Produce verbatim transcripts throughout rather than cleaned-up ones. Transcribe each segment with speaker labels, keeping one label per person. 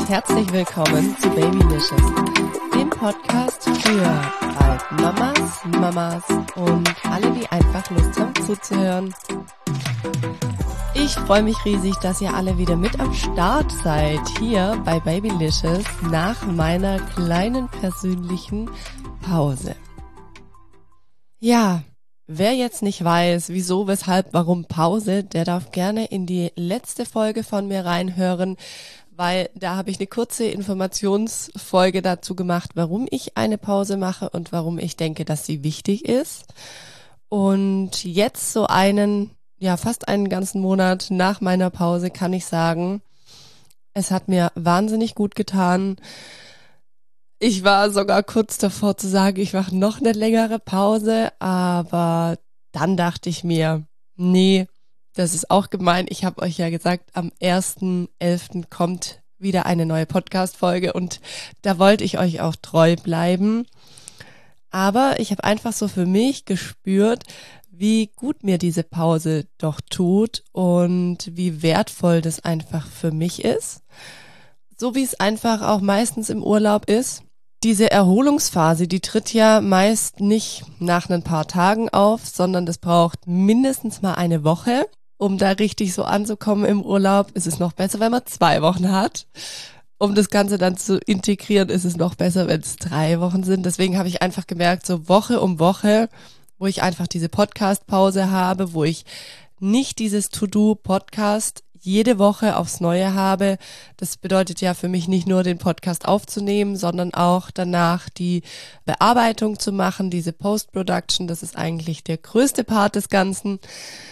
Speaker 1: Herzlich willkommen zu Babylicious, dem Podcast für bald Mamas, Mamas und alle, die einfach Lust haben zuzuhören. Ich freue mich riesig, dass ihr alle wieder mit am Start seid hier bei Babylicious nach meiner kleinen persönlichen Pause. Ja, wer jetzt nicht weiß, wieso, weshalb, warum Pause, der darf gerne in die letzte Folge von mir reinhören, weil da habe ich eine kurze Informationsfolge dazu gemacht, warum ich eine Pause mache und warum ich denke, dass sie wichtig ist. Und jetzt so einen, ja fast einen ganzen Monat nach meiner Pause kann ich sagen, es hat mir wahnsinnig gut getan. Ich war sogar kurz davor zu sagen, ich mache noch eine längere Pause, aber dann dachte ich mir, nee, das ist auch gemein. Ich habe euch ja gesagt, am ersten elften kommt wieder eine neue Podcast-Folge und da wollte ich euch auch treu bleiben. Aber ich habe einfach so für mich gespürt, wie gut mir diese Pause doch tut und wie wertvoll das einfach für mich ist. So wie es einfach auch meistens im Urlaub ist. Diese Erholungsphase, die tritt ja meist nicht nach ein paar Tagen auf, sondern das braucht mindestens mal eine Woche. Um da richtig so anzukommen im Urlaub, ist es noch besser, wenn man zwei Wochen hat. Um das Ganze dann zu integrieren, ist es noch besser, wenn es drei Wochen sind. Deswegen habe ich einfach gemerkt, so Woche um Woche, wo ich einfach diese Podcast-Pause habe, wo ich nicht dieses To-Do-Podcast jede Woche aufs Neue habe. Das bedeutet ja für mich nicht nur den Podcast aufzunehmen, sondern auch danach die Bearbeitung zu machen, diese Post-Production. Das ist eigentlich der größte Part des Ganzen.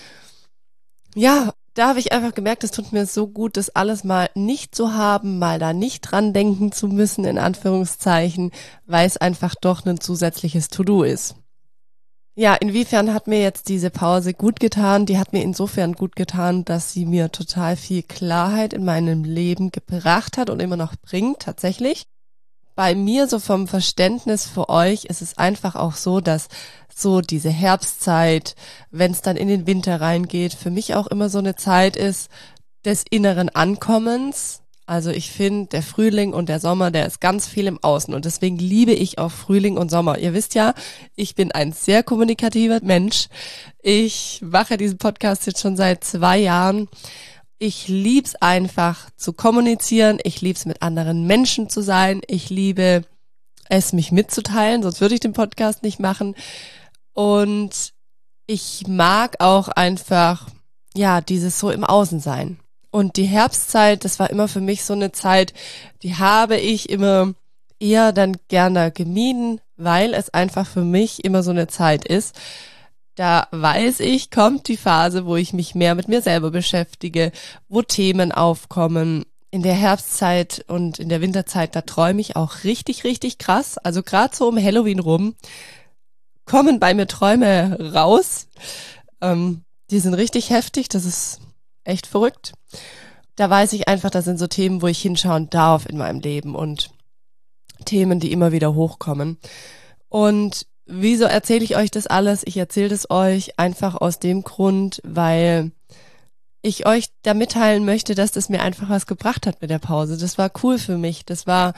Speaker 1: Ja, da habe ich einfach gemerkt, es tut mir so gut, das alles mal nicht zu haben, mal da nicht dran denken zu müssen, in Anführungszeichen, weil es einfach doch ein zusätzliches To-Do ist. Ja, inwiefern hat mir jetzt diese Pause gut getan? Die hat mir insofern gut getan, dass sie mir total viel Klarheit in meinem Leben gebracht hat und immer noch bringt, tatsächlich. Bei mir, so vom Verständnis für euch, ist es einfach auch so, dass so diese Herbstzeit, wenn es dann in den Winter reingeht, für mich auch immer so eine Zeit ist des inneren Ankommens. Also ich finde, der Frühling und der Sommer, der ist ganz viel im Außen und deswegen liebe ich auch Frühling und Sommer. Ihr wisst ja, ich bin ein sehr kommunikativer Mensch. Ich mache diesen Podcast jetzt schon seit zwei Jahren. Ich lieb's einfach zu kommunizieren. Ich lieb's mit anderen Menschen zu sein. Ich liebe es, mich mitzuteilen, sonst würde ich den Podcast nicht machen. Und ich mag auch einfach, ja, dieses so im Außen sein. Und die Herbstzeit, das war immer für mich so eine Zeit, die habe ich immer eher dann gerne gemieden, weil es einfach für mich immer so eine Zeit ist. Da weiß ich, kommt die Phase, wo ich mich mehr mit mir selber beschäftige, wo Themen aufkommen. In der Herbstzeit und in der Winterzeit, da träume ich auch richtig, richtig krass. Also gerade so um Halloween rum kommen bei mir Träume raus. Ähm, die sind richtig heftig, das ist echt verrückt. Da weiß ich einfach, das sind so Themen, wo ich hinschauen darf in meinem Leben und Themen, die immer wieder hochkommen. Und wieso erzähle ich euch das alles? Ich erzähle das euch einfach aus dem Grund, weil ich euch da mitteilen möchte, dass das mir einfach was gebracht hat mit der Pause. Das war cool für mich. Das war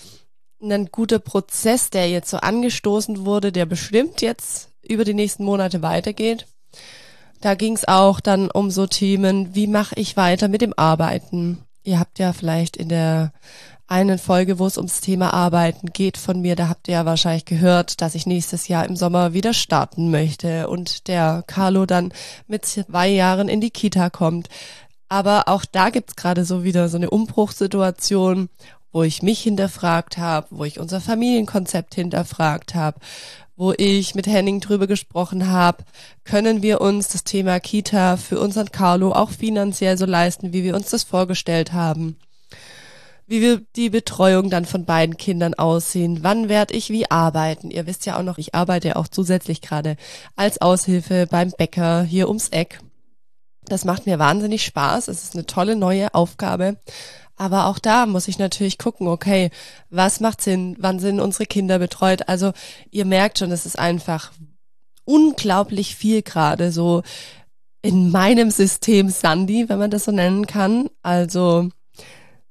Speaker 1: ein guter Prozess, der jetzt so angestoßen wurde, der bestimmt jetzt über die nächsten Monate weitergeht. Da ging es auch dann um so Themen, wie mache ich weiter mit dem Arbeiten? Ihr habt ja vielleicht in der einen Folge, wo es ums Thema Arbeiten geht von mir, da habt ihr ja wahrscheinlich gehört, dass ich nächstes Jahr im Sommer wieder starten möchte und der Carlo dann mit zwei Jahren in die Kita kommt. Aber auch da gibt's gerade so wieder so eine Umbruchssituation, wo ich mich hinterfragt habe, wo ich unser Familienkonzept hinterfragt habe, wo ich mit Henning drüber gesprochen habe, können wir uns das Thema Kita für unseren Carlo auch finanziell so leisten, wie wir uns das vorgestellt haben. Wie wir die Betreuung dann von beiden Kindern aussehen, wann werde ich wie arbeiten. Ihr wisst ja auch noch, ich arbeite ja auch zusätzlich gerade als Aushilfe beim Bäcker hier ums Eck. Das macht mir wahnsinnig Spaß, es ist eine tolle neue Aufgabe. Aber auch da muss ich natürlich gucken, okay, was macht Sinn, wann sind unsere Kinder betreut? Also ihr merkt schon, es ist einfach unglaublich viel gerade so in meinem System Sandy, wenn man das so nennen kann. Also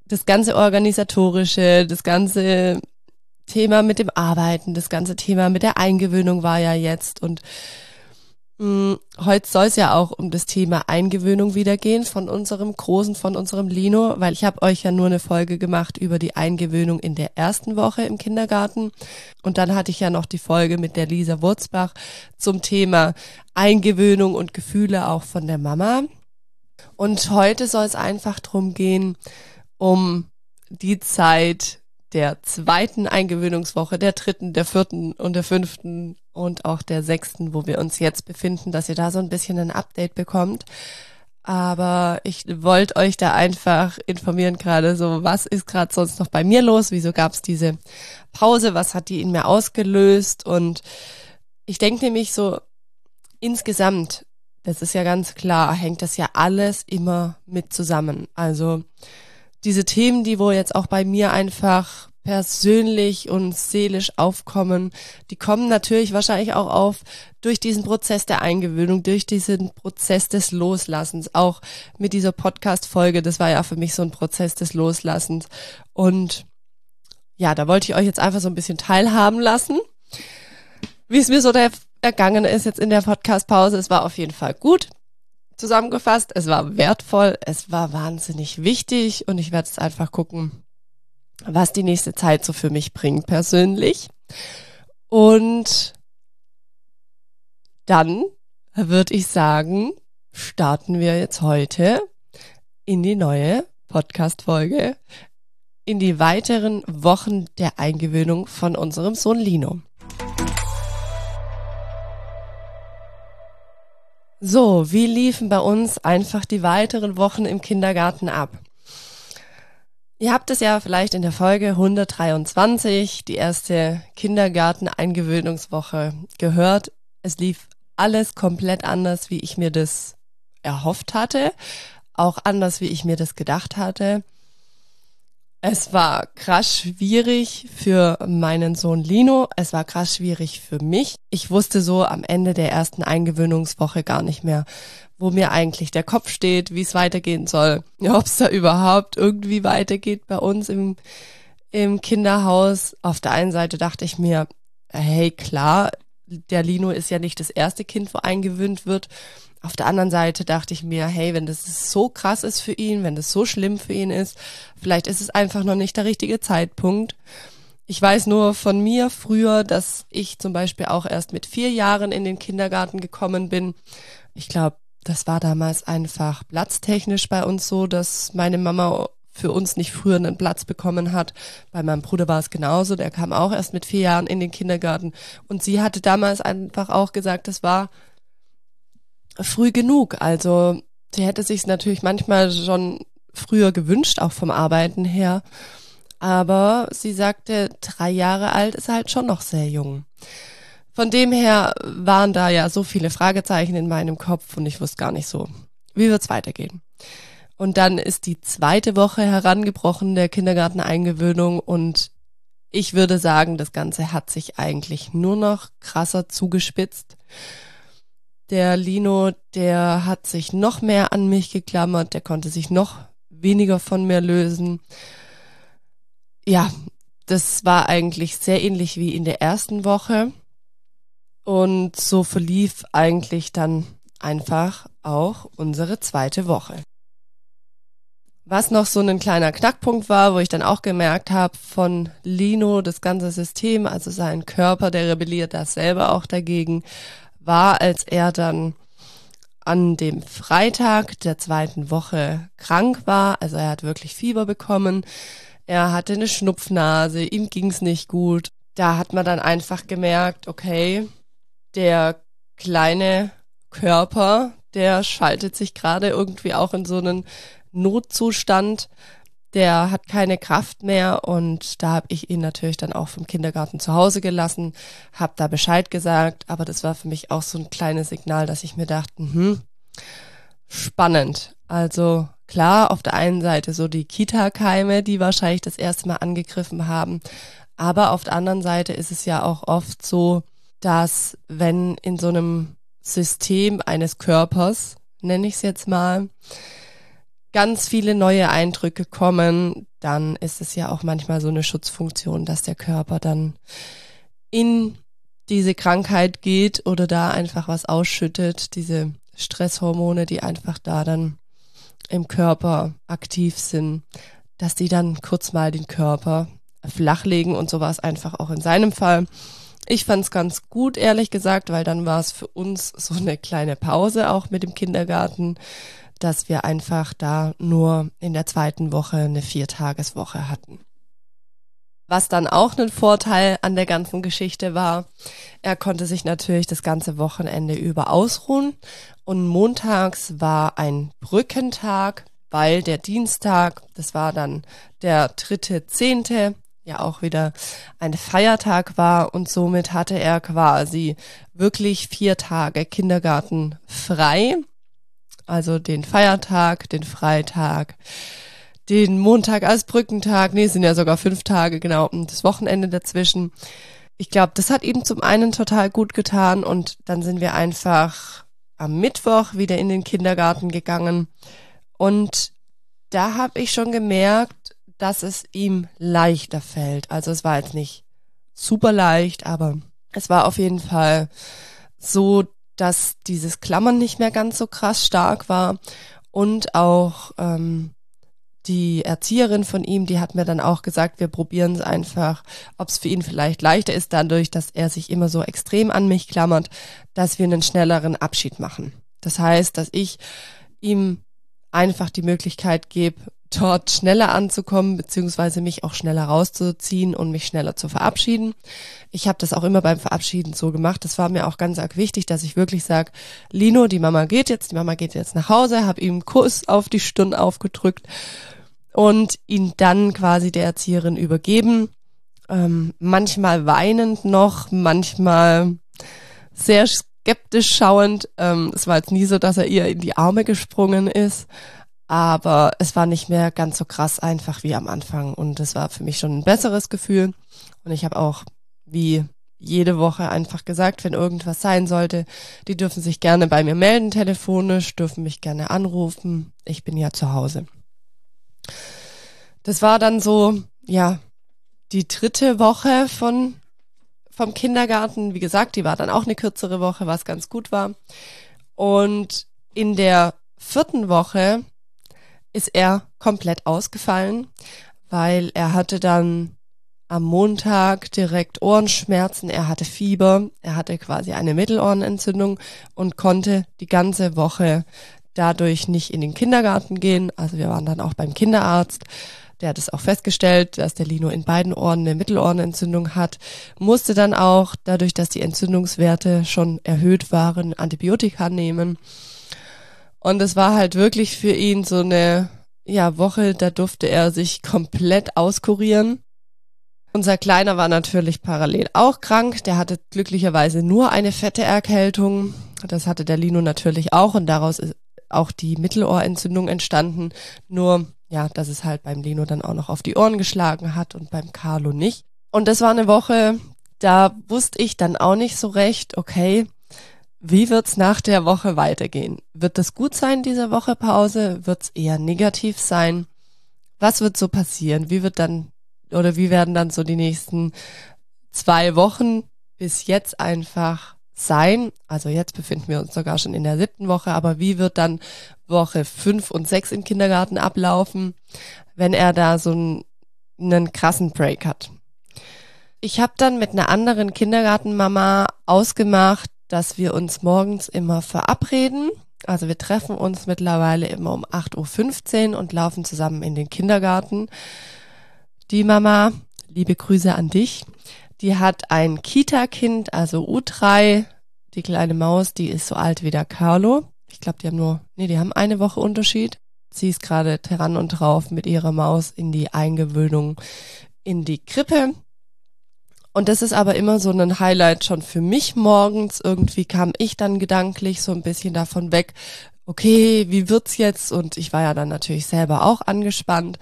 Speaker 1: das ganze Organisatorische, das ganze Thema mit dem Arbeiten, das ganze Thema mit der Eingewöhnung war ja jetzt und mh, heute soll es ja auch um das Thema Eingewöhnung wieder gehen von unserem Großen, von unserem Lino, weil ich habe euch ja nur eine Folge gemacht über die Eingewöhnung in der ersten Woche im Kindergarten und dann hatte ich ja noch die Folge mit der Lisa Wurzbach zum Thema Eingewöhnung und Gefühle auch von der Mama. Und heute soll es einfach drum gehen, um die Zeit der zweiten Eingewöhnungswoche, der dritten, der vierten und der fünften und auch der sechsten, wo wir uns jetzt befinden, dass ihr da so ein bisschen ein Update bekommt. Aber ich wollte euch da einfach informieren gerade so, was ist gerade sonst noch bei mir los? Wieso gab es diese Pause? Was hat die in mir ausgelöst? Und ich denke nämlich so, insgesamt, das ist ja ganz klar, hängt das ja alles immer mit zusammen. Also diese Themen, die wo jetzt auch bei mir einfach persönlich und seelisch aufkommen, die kommen natürlich wahrscheinlich auch auf durch diesen Prozess der Eingewöhnung, durch diesen Prozess des Loslassens. Auch mit dieser Podcast-Folge, das war ja für mich so ein Prozess des Loslassens. Und ja, da wollte ich euch jetzt einfach so ein bisschen teilhaben lassen, wie es mir so der ergangen ist jetzt in der Podcast-Pause. Es war auf jeden Fall gut. Zusammengefasst, es war wertvoll, es war wahnsinnig wichtig und ich werde jetzt einfach gucken, was die nächste Zeit so für mich bringt persönlich. Und dann würde ich sagen, starten wir jetzt heute in die neue Podcast-Folge, in die weiteren Wochen der Eingewöhnung von unserem Sohn Lino. So, wie liefen bei uns einfach die weiteren Wochen im Kindergarten ab? Ihr habt es ja vielleicht in der Folge hundertdreiundzwanzig, die erste Kindergarten-Eingewöhnungswoche, gehört. Es lief alles komplett anders, wie ich mir das erhofft hatte, auch anders, wie ich mir das gedacht hatte. Es war krass schwierig für meinen Sohn Lino, es war krass schwierig für mich. Ich wusste so am Ende der ersten Eingewöhnungswoche gar nicht mehr, wo mir eigentlich der Kopf steht, wie es weitergehen soll, ob es da überhaupt irgendwie weitergeht bei uns im, im Kinderhaus. Auf der einen Seite dachte ich mir, hey klar, der Lino ist ja nicht das erste Kind, wo eingewöhnt wird. Auf der anderen Seite dachte ich mir, hey, wenn das so krass ist für ihn, wenn das so schlimm für ihn ist, vielleicht ist es einfach noch nicht der richtige Zeitpunkt. Ich weiß nur von mir früher, dass ich zum Beispiel auch erst mit vier Jahren in den Kindergarten gekommen bin. Ich glaube, das war damals einfach platztechnisch bei uns so, dass meine Mama für uns nicht früher einen Platz bekommen hat. Bei meinem Bruder war es genauso, der kam auch erst mit vier Jahren in den Kindergarten. Und sie hatte damals einfach auch gesagt, das war früh genug. Also sie hätte sich natürlich manchmal schon früher gewünscht, auch vom Arbeiten her. Aber sie sagte, drei Jahre alt ist halt schon noch sehr jung. Von dem her waren da ja so viele Fragezeichen in meinem Kopf und ich wusste gar nicht so, wie wird's weitergehen. Und dann ist die zweite Woche herangebrochen der Kindergarteneingewöhnung und ich würde sagen, das Ganze hat sich eigentlich nur noch krasser zugespitzt. Der Lino, der hat sich noch mehr an mich geklammert, der konnte sich noch weniger von mir lösen. Ja, das war eigentlich sehr ähnlich wie in der ersten Woche. Und so verlief eigentlich dann einfach auch unsere zweite Woche. Was noch so ein kleiner Knackpunkt war, wo ich dann auch gemerkt habe von Lino, das ganze System, also sein Körper, der rebelliert da selber auch dagegen, war, als er dann an dem Freitag der zweiten Woche krank war. Also er hat wirklich Fieber bekommen. Er hatte eine Schnupfnase, ihm ging's nicht gut. Da hat man dann einfach gemerkt, okay, der kleine Körper, der schaltet sich gerade irgendwie auch in so einen Notzustand. Der hat keine Kraft mehr und da habe ich ihn natürlich dann auch vom Kindergarten zu Hause gelassen, habe da Bescheid gesagt, aber das war für mich auch so ein kleines Signal, dass ich mir dachte, hm, spannend. Also klar, auf der einen Seite so die Kita-Keime, die wahrscheinlich das erste Mal angegriffen haben, aber auf der anderen Seite ist es ja auch oft so, dass wenn in so einem System eines Körpers, nenne ich es jetzt mal, ganz viele neue Eindrücke kommen, dann ist es ja auch manchmal so eine Schutzfunktion, dass der Körper dann in diese Krankheit geht oder da einfach was ausschüttet, diese Stresshormone, die einfach da dann im Körper aktiv sind, dass die dann kurz mal den Körper flachlegen und so war es einfach auch in seinem Fall. Ich fand es ganz gut, ehrlich gesagt, weil dann war es für uns so eine kleine Pause auch mit dem Kindergarten, dass wir einfach da nur in der zweiten Woche eine Viertageswoche hatten. Was dann auch ein Vorteil an der ganzen Geschichte war, er konnte sich natürlich das ganze Wochenende über ausruhen und montags war ein Brückentag, weil der Dienstag, das war dann der dritte Zehnte, ja auch wieder ein Feiertag war und somit hatte er quasi wirklich vier Tage Kindergarten frei, also den Feiertag, den Freitag, den Montag als Brückentag, nee, es sind ja sogar fünf Tage, genau, und das Wochenende dazwischen. Ich glaube, das hat ihm zum einen total gut getan und dann sind wir einfach am Mittwoch wieder in den Kindergarten gegangen und da habe ich schon gemerkt, dass es ihm leichter fällt. Also es war jetzt nicht super leicht, aber es war auf jeden Fall so, dass dieses Klammern nicht mehr ganz so krass stark war und auch ähm, die Erzieherin von ihm, die hat mir dann auch gesagt, wir probieren es einfach, ob es für ihn vielleicht leichter ist, dadurch, dass er sich immer so extrem an mich klammert, dass wir einen schnelleren Abschied machen. Das heißt, dass ich ihm einfach die Möglichkeit gebe, dort schneller anzukommen, beziehungsweise mich auch schneller rauszuziehen und mich schneller zu verabschieden. Ich habe das auch immer beim Verabschieden so gemacht. Das war mir auch ganz arg wichtig, dass ich wirklich sage, Lino, die Mama geht jetzt, die Mama geht jetzt nach Hause, habe ihm einen Kuss auf die Stirn aufgedrückt und ihn dann quasi der Erzieherin übergeben. Ähm, manchmal weinend noch, manchmal sehr skeptisch schauend. Ähm, es war jetzt nie so, dass er ihr in die Arme gesprungen ist. Aber es war nicht mehr ganz so krass einfach wie am Anfang und es war für mich schon ein besseres Gefühl und ich habe auch wie jede Woche einfach gesagt, wenn irgendwas sein sollte, die dürfen sich gerne bei mir melden telefonisch, dürfen mich gerne anrufen, ich bin ja zu Hause. Das war dann so, ja, die dritte Woche von vom Kindergarten, wie gesagt, die war dann auch eine kürzere Woche, was ganz gut war und in der vierten Woche ist er komplett ausgefallen, weil er hatte dann am Montag direkt Ohrenschmerzen, er hatte Fieber, er hatte quasi eine Mittelohrenentzündung und konnte die ganze Woche dadurch nicht in den Kindergarten gehen. Also wir waren dann auch beim Kinderarzt, der hat es auch festgestellt, dass der Lino in beiden Ohren eine Mittelohrenentzündung hat, musste dann auch, dadurch, dass die Entzündungswerte schon erhöht waren, Antibiotika nehmen. Und es war halt wirklich für ihn so eine ja, Woche, da durfte er sich komplett auskurieren. Unser Kleiner war natürlich parallel auch krank. Der hatte glücklicherweise nur eine fette Erkältung. Das hatte der Lino natürlich auch und daraus ist auch die Mittelohrentzündung entstanden. Nur, ja, dass es halt beim Lino dann auch noch auf die Ohren geschlagen hat und beim Carlo nicht. Und das war eine Woche, da wusste ich dann auch nicht so recht, okay, wie wird's nach der Woche weitergehen? Wird das gut sein, diese Woche Pause? Wird's eher negativ sein? Was wird so passieren? Wie wird dann, oder wie werden dann so die nächsten zwei Wochen bis jetzt einfach sein? Also jetzt befinden wir uns sogar schon in der siebten Woche, aber wie wird dann Woche fünf und sechs im Kindergarten ablaufen, wenn er da so einen, einen krassen Break hat? Ich habe dann mit einer anderen Kindergartenmama ausgemacht, dass wir uns morgens immer verabreden. Also wir treffen uns mittlerweile immer um acht Uhr fünfzehn und laufen zusammen in den Kindergarten. Die Mama, liebe Grüße an dich, die hat ein Kita-Kind, also U drei, die kleine Maus, die ist so alt wie der Carlo. Ich glaube, die haben nur, nee, die haben eine Woche Unterschied. Sie ist gerade dran und drauf mit ihrer Maus in die Eingewöhnung in die Krippe. Und das ist aber immer so ein Highlight schon für mich morgens. Irgendwie kam ich dann gedanklich so ein bisschen davon weg, okay, wie wird's jetzt? Und ich war ja dann natürlich selber auch angespannt.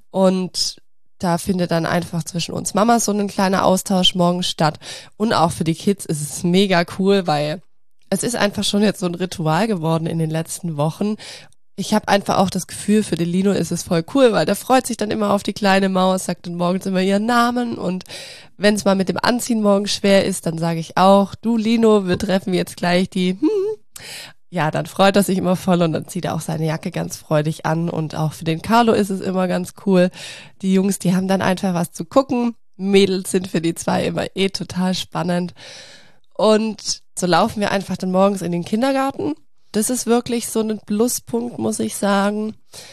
Speaker 1: Und da findet dann einfach zwischen uns Mamas so ein kleiner Austausch morgens statt. Und auch für die Kids ist es mega cool, weil es ist einfach schon jetzt so ein Ritual geworden in den letzten Wochen. ich habe einfach auch das Gefühl, für den Lino ist es voll cool, weil der freut sich dann immer auf die kleine Maus, sagt dann morgens immer ihren Namen und wenn es mal mit dem Anziehen morgen schwer ist, dann sage ich auch, du Lino, wir treffen jetzt gleich die, hm. Ja, dann freut er sich immer voll und dann zieht er auch seine Jacke ganz freudig an und auch für den Carlo ist es immer ganz cool. Die Jungs, die haben dann einfach was zu gucken. Mädels sind für die zwei immer eh total spannend und so laufen wir einfach dann morgens in den Kindergarten. Das ist wirklich so ein Pluspunkt, muss ich sagen.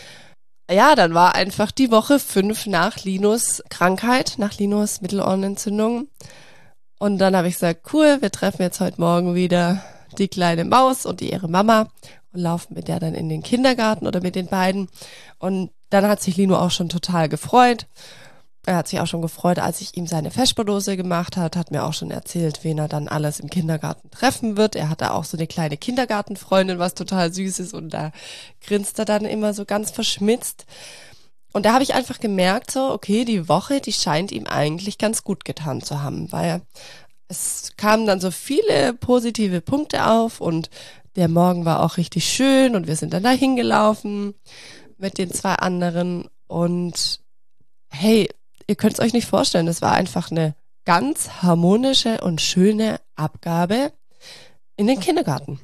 Speaker 1: Ja, dann war einfach die Woche fünf nach Linos Krankheit, nach Linos Mittelohrenentzündung. Und dann habe ich gesagt, cool, wir treffen jetzt heute Morgen wieder die kleine Maus und ihre Mama und laufen mit der dann in den Kindergarten oder mit den beiden. Und dann hat sich Lino auch schon total gefreut. Er hat sich auch schon gefreut, als ich ihm seine Vesperdose gemacht hat, hat mir auch schon erzählt, wen er dann alles im Kindergarten treffen wird. Er hat da auch so eine kleine Kindergartenfreundin, was total süß ist und da grinst er dann immer so ganz verschmitzt. Und da habe ich einfach gemerkt, so, okay, die Woche, die scheint ihm eigentlich ganz gut getan zu haben, weil es kamen dann so viele positive Punkte auf und der Morgen war auch richtig schön und wir sind dann da hingelaufen mit den zwei anderen und hey, ihr könnt es euch nicht vorstellen, das war einfach eine ganz harmonische und schöne Abgabe in den Kindergarten.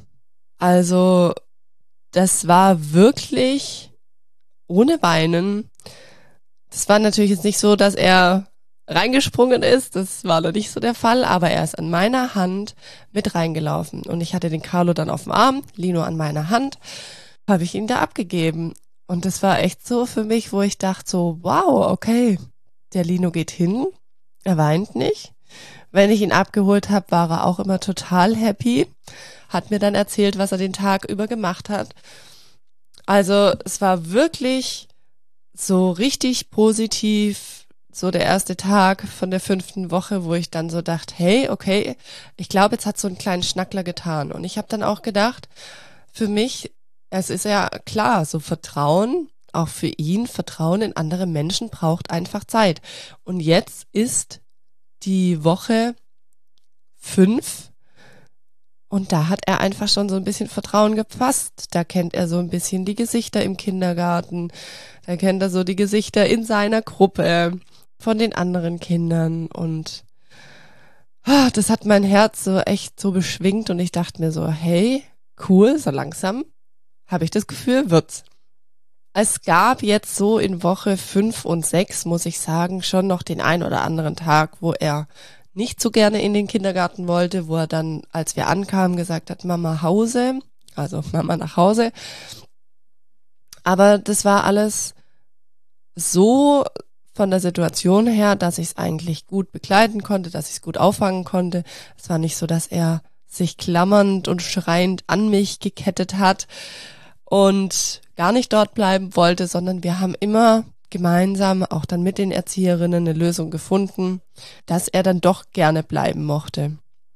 Speaker 1: Also das war wirklich ohne Weinen. Das war natürlich jetzt nicht so, dass er reingesprungen ist, das war noch nicht so der Fall, aber er ist an meiner Hand mit reingelaufen und ich hatte den Carlo dann auf dem Arm, Lino an meiner Hand, habe ich ihn da abgegeben und das war echt so für mich, wo ich dachte so, wow, okay, der Lino geht hin, er weint nicht. Wenn ich ihn abgeholt habe, war er auch immer total happy, hat mir dann erzählt, was er den Tag über gemacht hat. Also es war wirklich so richtig positiv, so der erste Tag von der fünften Woche, wo ich dann so dachte, hey, okay, ich glaube, jetzt hat so einen kleinen Schnackler getan. Und ich habe dann auch gedacht, für mich, es ist ja klar, so Vertrauen, auch für ihn, Vertrauen in andere Menschen braucht einfach Zeit. Und jetzt ist die Woche fünf und da hat er einfach schon so ein bisschen Vertrauen gefasst. Da kennt er so ein bisschen die Gesichter im Kindergarten, da kennt er so die Gesichter in seiner Gruppe von den anderen Kindern und ah, das hat mein Herz so echt so beschwingt und ich dachte mir so, hey, cool, so langsam habe ich das Gefühl, wird's. Es gab jetzt so in Woche fünf und sechs, muss ich sagen, schon noch den ein oder anderen Tag, wo er nicht so gerne in den Kindergarten wollte, wo er dann, als wir ankamen, gesagt hat, Mama Hause, also Mama nach Hause. Aber das war alles so von der Situation her, dass ich es eigentlich gut begleiten konnte, dass ich es gut auffangen konnte. Es war nicht so, dass er sich klammernd und schreiend an mich gekettet hat und gar nicht dort bleiben wollte, sondern wir haben immer gemeinsam, auch dann mit den Erzieherinnen, eine Lösung gefunden, dass er dann doch gerne bleiben mochte.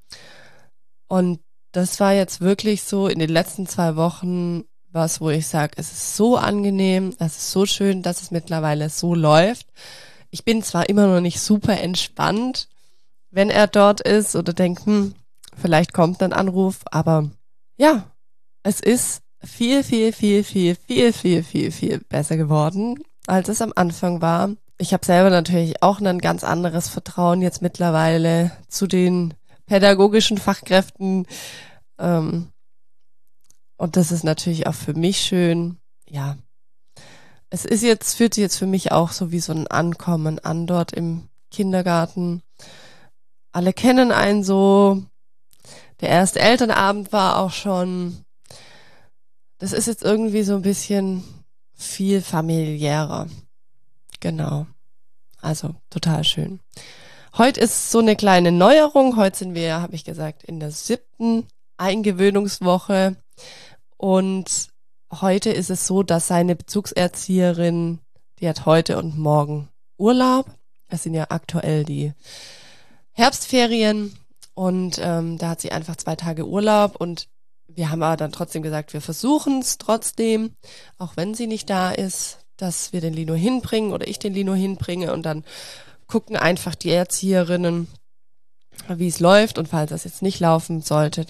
Speaker 1: Und das war jetzt wirklich so in den letzten zwei Wochen was, wo ich sage, es ist so angenehm, es ist so schön, dass es mittlerweile so läuft. Ich bin zwar immer noch nicht super entspannt, wenn er dort ist oder denke, hm, vielleicht kommt ein Anruf, aber ja, es ist viel, viel, viel, viel, viel, viel, viel, viel besser geworden, als es am Anfang war. Ich habe selber natürlich auch ein ganz anderes Vertrauen jetzt mittlerweile zu den pädagogischen Fachkräften. Ähm, und das ist natürlich auch für mich schön. Ja, es ist jetzt, fühlt sich jetzt für mich auch so wie so ein Ankommen an dort im Kindergarten. Alle kennen einen so. Der erste Elternabend war auch schon. Das ist jetzt irgendwie so ein bisschen viel familiärer. Genau. Also total schön. Heute ist so eine kleine Neuerung. Heute sind wir, habe ich gesagt, in der siebten Eingewöhnungswoche. Und heute ist es so, dass seine Bezugserzieherin, die hat heute und morgen Urlaub. Es sind ja aktuell die Herbstferien. Und ähm, da hat sie einfach zwei Tage Urlaub. Und wir haben aber dann trotzdem gesagt, wir versuchen es trotzdem, auch wenn sie nicht da ist, dass wir den Lino hinbringen oder ich den Lino hinbringe und dann gucken einfach die Erzieherinnen, wie es läuft und falls das jetzt nicht laufen sollte, dann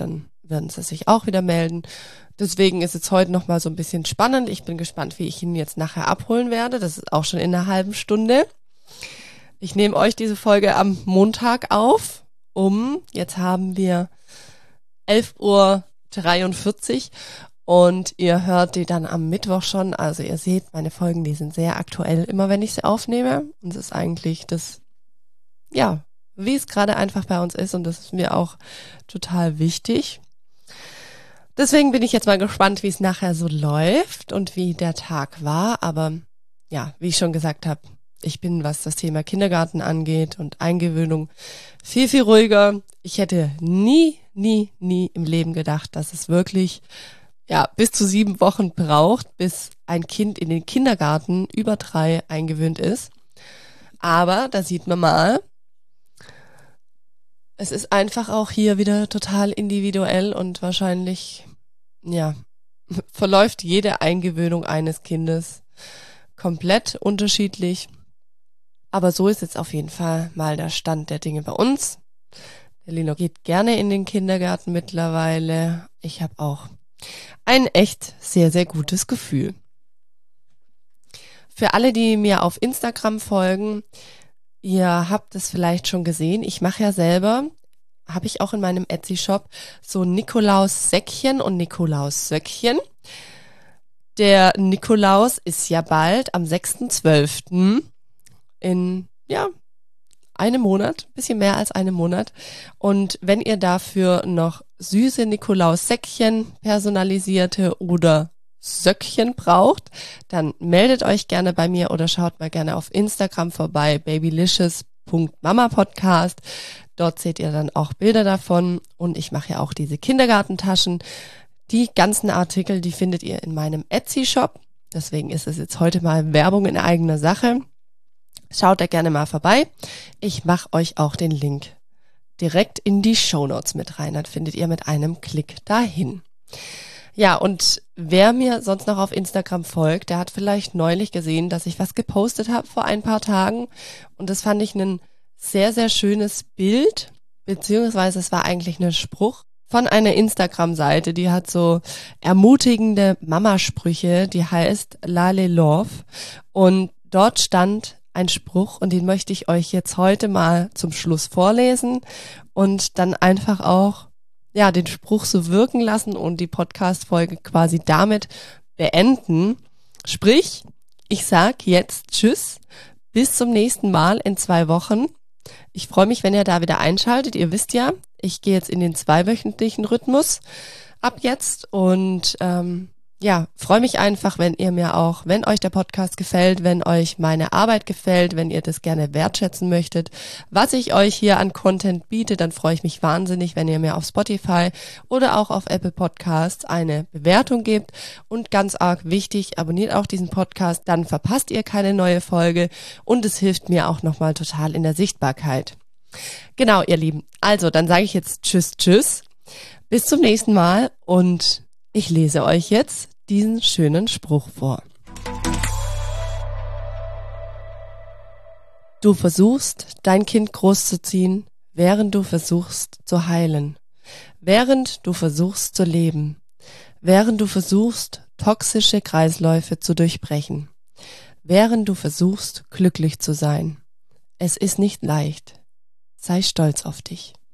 Speaker 1: werden sie sich auch wieder melden. Deswegen ist es heute nochmal so ein bisschen spannend. Ich bin gespannt, wie ich ihn jetzt nachher abholen werde. Das ist auch schon in einer halben Stunde. Ich nehme euch diese Folge am Montag auf, um, jetzt haben wir elf Uhr dreiundvierzig und ihr hört die dann am Mittwoch schon. Also ihr seht, meine Folgen, die sind sehr aktuell, immer wenn ich sie aufnehme. Und es ist eigentlich das, ja, wie es gerade einfach bei uns ist und das ist mir auch total wichtig. Deswegen bin ich jetzt mal gespannt, wie es nachher so läuft und wie der Tag war. Aber ja, wie ich schon gesagt habe, ich bin, was das Thema Kindergarten angeht und Eingewöhnung, viel, viel ruhiger. Ich hätte nie, nie, nie im Leben gedacht, dass es wirklich ja bis zu sieben Wochen braucht, bis ein Kind in den Kindergarten über drei eingewöhnt ist. Aber da sieht man mal, es ist einfach auch hier wieder total individuell und wahrscheinlich, ja, verläuft jede Eingewöhnung eines Kindes komplett unterschiedlich. Aber so ist jetzt auf jeden Fall mal der Stand der Dinge bei uns. Der Lino geht gerne in den Kindergarten mittlerweile. Ich habe auch ein echt sehr, sehr gutes Gefühl. Für alle, die mir auf Instagram folgen, ihr habt es vielleicht schon gesehen. Ich mache ja selber, habe ich auch in meinem Etsy-Shop, so Nikolaus-Säckchen und Nikolaus-Söckchen. Der Nikolaus ist ja bald am sechsten zwölften in, ja, einem Monat, bisschen mehr als einem Monat. Und wenn ihr dafür noch süße Nikolaus-Säckchen, personalisierte oder Söckchen braucht, dann meldet euch gerne bei mir oder schaut mal gerne auf Instagram vorbei, babylicious punkt mama podcast. Dort seht ihr dann auch Bilder davon und ich mache ja auch diese Kindergartentaschen. Die ganzen Artikel, die findet ihr in meinem Etsy-Shop. Deswegen ist es jetzt heute mal Werbung in eigener Sache. Schaut da gerne mal vorbei. Ich mache euch auch den Link direkt in die Shownotes mit rein. Dann findet ihr mit einem Klick dahin. Ja, und wer mir sonst noch auf Instagram folgt, der hat vielleicht neulich gesehen, dass ich was gepostet habe vor ein paar Tagen. Und das fand ich ein sehr, sehr schönes Bild, beziehungsweise es war eigentlich ein Spruch von einer Instagram-Seite, die hat so ermutigende Mamasprüche, die heißt Lale Love. Und dort stand ein Spruch und den möchte ich euch jetzt heute mal zum Schluss vorlesen und dann einfach auch ja den Spruch so wirken lassen und die Podcast-Folge quasi damit beenden. Sprich, ich sag jetzt Tschüss, bis zum nächsten Mal in zwei Wochen. Ich freue mich, wenn ihr da wieder einschaltet. Ihr wisst ja, ich gehe jetzt in den zweiwöchentlichen Rhythmus ab jetzt und ähm, ja, freue mich einfach, wenn ihr mir auch, wenn euch der Podcast gefällt, wenn euch meine Arbeit gefällt, wenn ihr das gerne wertschätzen möchtet, was ich euch hier an Content biete, dann freue ich mich wahnsinnig, wenn ihr mir auf Spotify oder auch auf Apple Podcasts eine Bewertung gebt und ganz arg wichtig, abonniert auch diesen Podcast, dann verpasst ihr keine neue Folge und es hilft mir auch nochmal total in der Sichtbarkeit. Genau, ihr Lieben. Also, dann sage ich jetzt Tschüss, Tschüss. Bis zum nächsten Mal und ich lese euch jetzt diesen schönen Spruch vor. Du versuchst, dein Kind großzuziehen, während du versuchst zu heilen, während du versuchst zu leben, während du versuchst, toxische Kreisläufe zu durchbrechen, während du versuchst, glücklich zu sein. Es ist nicht leicht. Sei stolz auf dich.